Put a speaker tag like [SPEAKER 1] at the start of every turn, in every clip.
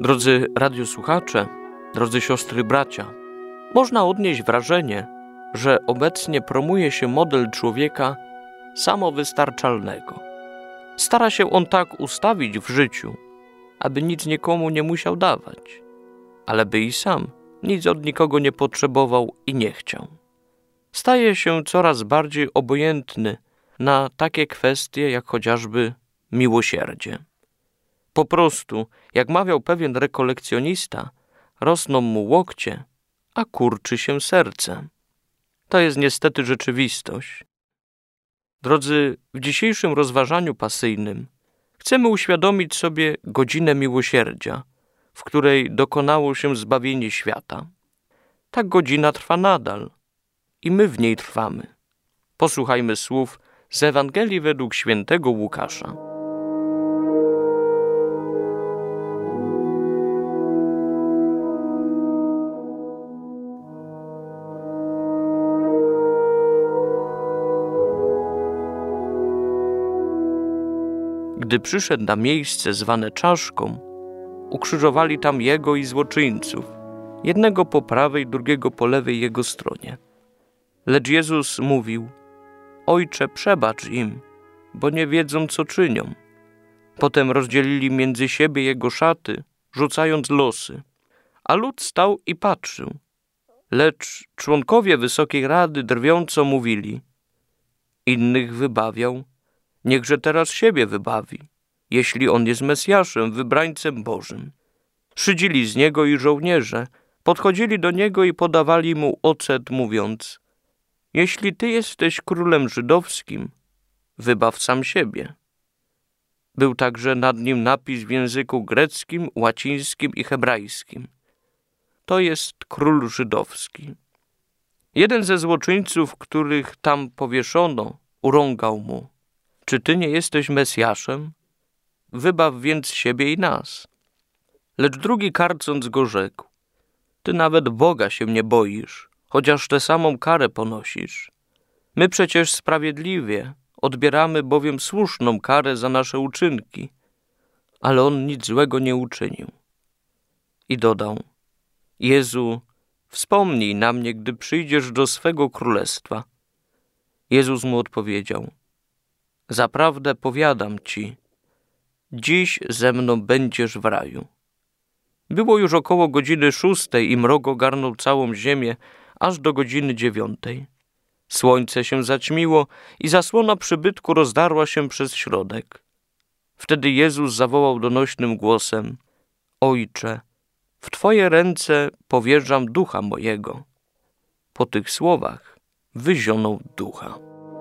[SPEAKER 1] Drodzy radiosłuchacze, drodzy siostry i bracia, można odnieść wrażenie, że obecnie promuje się model człowieka samowystarczalnego. Stara się on tak ustawić w życiu, aby nic nikomu nie musiał dawać, ale by i sam nic od nikogo nie potrzebował i nie chciał. Staje się coraz bardziej obojętny na takie kwestie jak chociażby miłosierdzie. Po prostu, jak mawiał pewien rekolekcjonista, rosną mu łokcie, a kurczy się serce. To jest niestety rzeczywistość. Drodzy, w dzisiejszym rozważaniu pasyjnym chcemy uświadomić sobie godzinę miłosierdzia, w której dokonało się zbawienie świata. Ta godzina trwa nadal i my w niej trwamy. Posłuchajmy słów z Ewangelii według świętego Łukasza. Gdy przyszedł na miejsce zwane Czaszką, ukrzyżowali tam jego i złoczyńców, jednego po prawej, drugiego po lewej jego stronie. Lecz Jezus mówił: Ojcze, przebacz im, bo nie wiedzą, co czynią. Potem rozdzielili między siebie jego szaty, rzucając losy, a lud stał i patrzył. Lecz członkowie Wysokiej Rady drwiąco mówili: Innych wybawiał, niechże teraz siebie wybawi, jeśli on jest Mesjaszem, wybrańcem Bożym. Szydzili z niego i żołnierze podchodzili do niego i podawali mu ocet, mówiąc: Jeśli ty jesteś królem żydowskim, wybaw sam siebie. Był także nad nim napis w języku greckim, łacińskim i hebrajskim. To jest król żydowski. Jeden ze złoczyńców, których tam powieszono, urągał mu: Czy ty nie jesteś Mesjaszem? Wybaw więc siebie i nas. Lecz drugi, karcąc go, rzekł: Ty nawet Boga się nie boisz, chociaż tę samą karę ponosisz. My przecież sprawiedliwie odbieramy bowiem słuszną karę za nasze uczynki, ale on nic złego nie uczynił. I dodał: Jezu, wspomnij na mnie, gdy przyjdziesz do swego królestwa. Jezus mu odpowiedział: Zaprawdę powiadam ci, dziś ze mną będziesz w raju. Było już około godziny 6 i mrok ogarnął całą ziemię aż do godziny 9. Słońce się zaćmiło i zasłona przybytku rozdarła się przez środek. Wtedy Jezus zawołał donośnym głosem: Ojcze, w Twoje ręce powierzam ducha mojego. Po tych słowach wyzionął ducha.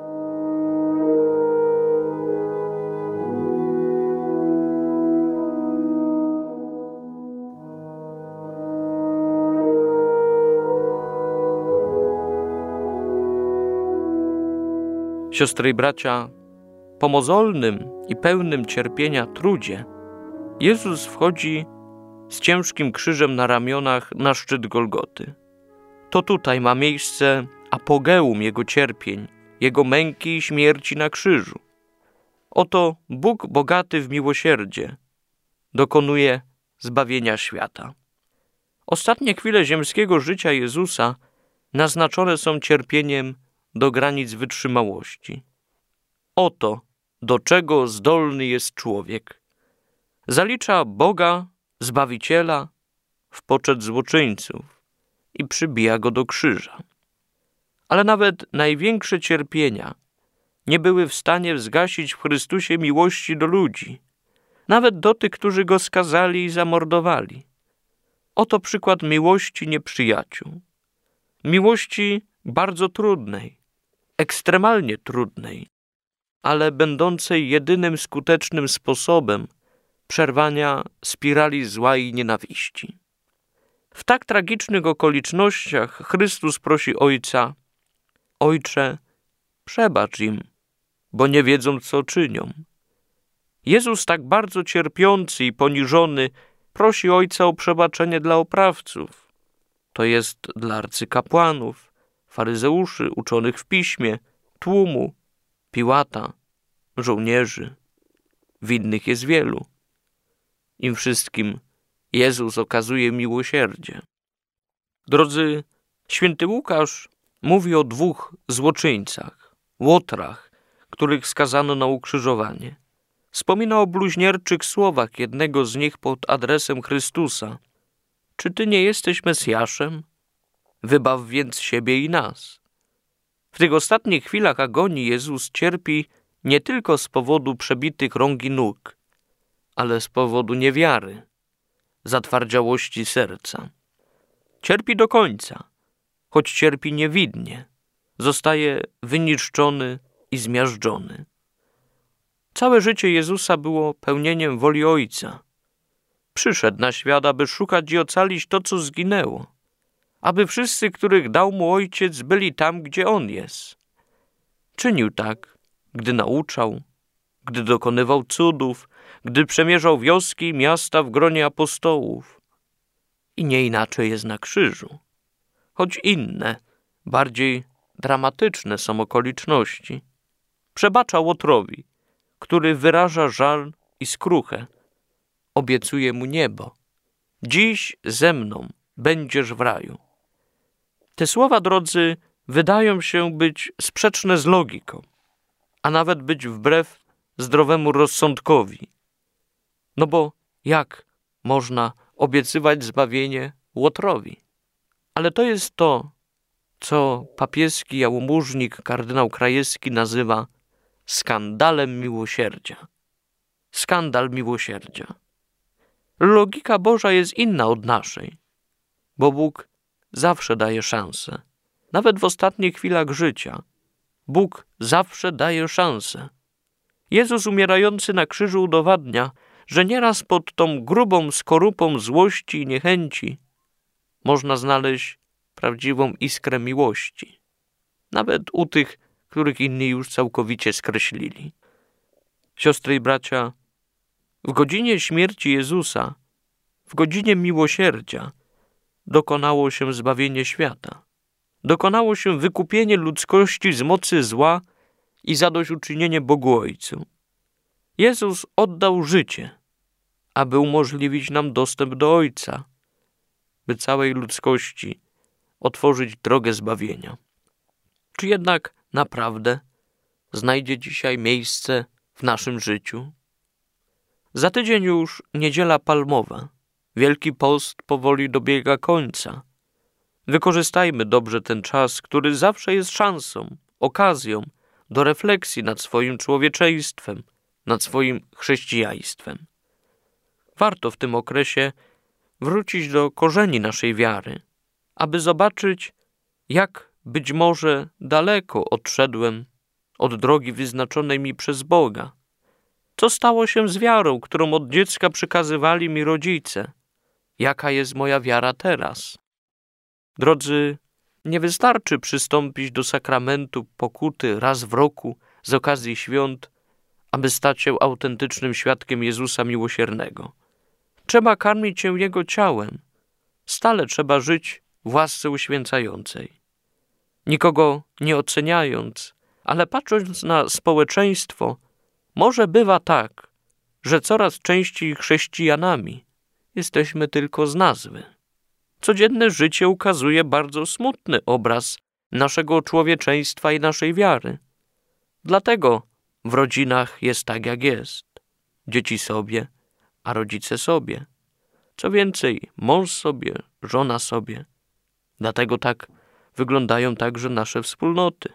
[SPEAKER 1] Siostry i bracia, po mozolnym i pełnym cierpienia trudzie Jezus wchodzi z ciężkim krzyżem na ramionach na szczyt Golgoty. To tutaj ma miejsce apogeum Jego cierpień, Jego męki i śmierci na krzyżu. Oto Bóg bogaty w miłosierdzie dokonuje zbawienia świata. Ostatnie chwile ziemskiego życia Jezusa naznaczone są cierpieniem do granic wytrzymałości. Oto, do czego zdolny jest człowiek. Zalicza Boga, Zbawiciela, w poczet złoczyńców i przybija go do krzyża. Ale nawet największe cierpienia nie były w stanie zgasić w Chrystusie miłości do ludzi, nawet do tych, którzy go skazali i zamordowali. Oto przykład miłości nieprzyjaciół. Miłości bardzo trudnej, ekstremalnie trudnej, ale będącej jedynym skutecznym sposobem przerwania spirali zła i nienawiści. W tak tragicznych okolicznościach Chrystus prosi Ojca: Ojcze, przebacz im, bo nie wiedzą, co czynią. Jezus, tak bardzo cierpiący i poniżony, prosi Ojca o przebaczenie dla oprawców, to jest dla arcykapłanów, faryzeuszy, uczonych w piśmie, tłumu, Piłata, żołnierzy. Winnych jest wielu. Im wszystkim Jezus okazuje miłosierdzie. Drodzy, święty Łukasz mówi o 2 złoczyńcach, łotrach, których skazano na ukrzyżowanie. Wspomina o bluźnierczych słowach jednego z nich pod adresem Chrystusa. Czy Ty nie jesteś Mesjaszem? Wybaw więc siebie i nas. W tych ostatnich chwilach agonii Jezus cierpi nie tylko z powodu przebitych rąk i nóg, ale z powodu niewiary, zatwardziałości serca. Cierpi do końca, choć cierpi niewidnie. Zostaje wyniszczony i zmiażdżony. Całe życie Jezusa było pełnieniem woli Ojca. Przyszedł na świat, aby szukać i ocalić to, co zginęło. Aby wszyscy, których dał mu Ojciec, byli tam, gdzie On jest. Czynił tak, gdy nauczał, gdy dokonywał cudów, gdy przemierzał wioski i miasta w gronie apostołów. I nie inaczej jest na krzyżu. Choć inne, bardziej dramatyczne są okoliczności. Przebacza łotrowi, który wyraża żal i skruchę. Obiecuje mu niebo. Dziś ze mną będziesz w raju. Te słowa, drodzy, wydają się być sprzeczne z logiką, a nawet być wbrew zdrowemu rozsądkowi. No bo jak można obiecywać zbawienie łotrowi? Ale to jest to, co papieski jałmużnik kardynał Krajewski nazywa skandalem miłosierdzia. Skandal miłosierdzia. Logika Boża jest inna od naszej, bo Bóg zawsze daje szansę. Nawet w ostatnich chwilach życia Bóg zawsze daje szansę. Jezus umierający na krzyżu udowadnia, że nieraz pod tą grubą skorupą złości i niechęci można znaleźć prawdziwą iskrę miłości. Nawet u tych, których inni już całkowicie skreślili. Siostry i bracia, w godzinie śmierci Jezusa, w godzinie miłosierdzia dokonało się zbawienie świata. Dokonało się wykupienie ludzkości z mocy zła i zadośćuczynienie Bogu Ojcu. Jezus oddał życie, aby umożliwić nam dostęp do Ojca, by całej ludzkości otworzyć drogę zbawienia. Czy jednak naprawdę znajdzie dzisiaj miejsce w naszym życiu? Za tydzień już Niedziela Palmowa. Wielki Post powoli dobiega końca. Wykorzystajmy dobrze ten czas, który zawsze jest szansą, okazją do refleksji nad swoim człowieczeństwem, nad swoim chrześcijaństwem. Warto w tym okresie wrócić do korzeni naszej wiary, aby zobaczyć, jak być może daleko odszedłem od drogi wyznaczonej mi przez Boga. Co stało się z wiarą, którą od dziecka przekazywali mi rodzice? Jaka jest moja wiara teraz? Drodzy, nie wystarczy przystąpić do sakramentu pokuty raz w roku z okazji świąt, aby stać się autentycznym świadkiem Jezusa miłosiernego. Trzeba karmić się Jego ciałem. Stale trzeba żyć w łasce uświęcającej. Nikogo nie oceniając, ale patrząc na społeczeństwo, może bywa tak, że coraz częściej chrześcijanami jesteśmy tylko z nazwy. Codzienne życie ukazuje bardzo smutny obraz naszego człowieczeństwa i naszej wiary. Dlatego w rodzinach jest tak, jak jest. Dzieci sobie, a rodzice sobie. Co więcej, mąż sobie, żona sobie. Dlatego tak wyglądają także nasze wspólnoty.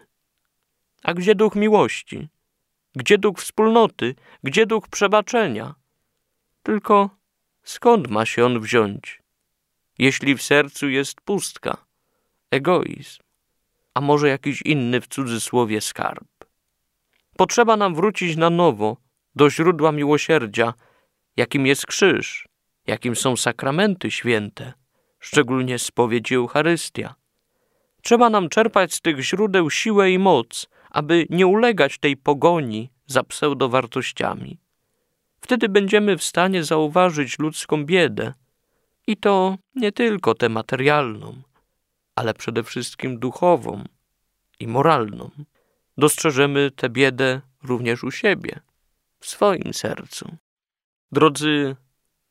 [SPEAKER 1] A gdzie duch miłości? Gdzie duch wspólnoty? Gdzie duch przebaczenia? Tylko skąd ma się on wziąć, jeśli w sercu jest pustka, egoizm, a może jakiś inny w cudzysłowie skarb? Potrzeba nam wrócić na nowo do źródła miłosierdzia, jakim jest krzyż, jakim są sakramenty święte, szczególnie spowiedź i Eucharystia. Trzeba nam czerpać z tych źródeł siłę i moc, aby nie ulegać tej pogoni za pseudowartościami. Wtedy będziemy w stanie zauważyć ludzką biedę i to nie tylko tę materialną, ale przede wszystkim duchową i moralną. Dostrzeżemy tę biedę również u siebie, w swoim sercu. Drodzy,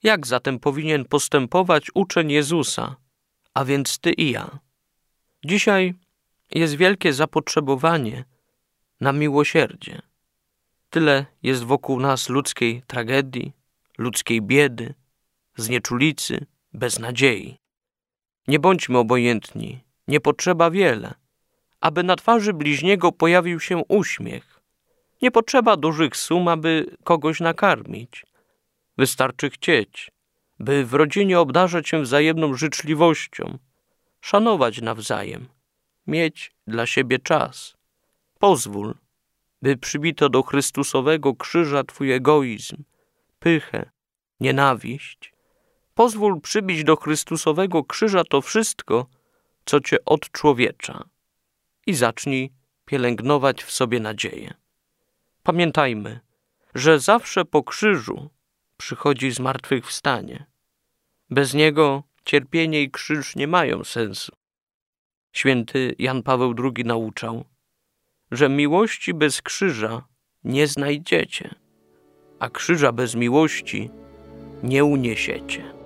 [SPEAKER 1] Jak zatem powinien postępować uczeń Jezusa, a więc ty i ja? Dzisiaj jest wielkie zapotrzebowanie na miłosierdzie. Tyle jest wokół nas ludzkiej tragedii, ludzkiej biedy, znieczulicy, beznadziei. Nie bądźmy obojętni, nie potrzeba wiele, aby na twarzy bliźniego pojawił się uśmiech. Nie potrzeba dużych sum, aby kogoś nakarmić. Wystarczy chcieć, by w rodzinie obdarzać się wzajemną życzliwością, szanować nawzajem, mieć dla siebie czas. Pozwól, by przybito do Chrystusowego krzyża twój egoizm, pychę, nienawiść. Pozwól przybić do Chrystusowego krzyża to wszystko, co cię odczłowiecza, i zacznij pielęgnować w sobie nadzieję. Pamiętajmy, że zawsze po krzyżu przychodzi zmartwychwstanie. Bez niego cierpienie i krzyż nie mają sensu. Święty Jan Paweł II nauczał, że miłości bez krzyża nie znajdziecie, a krzyża bez miłości nie uniesiecie.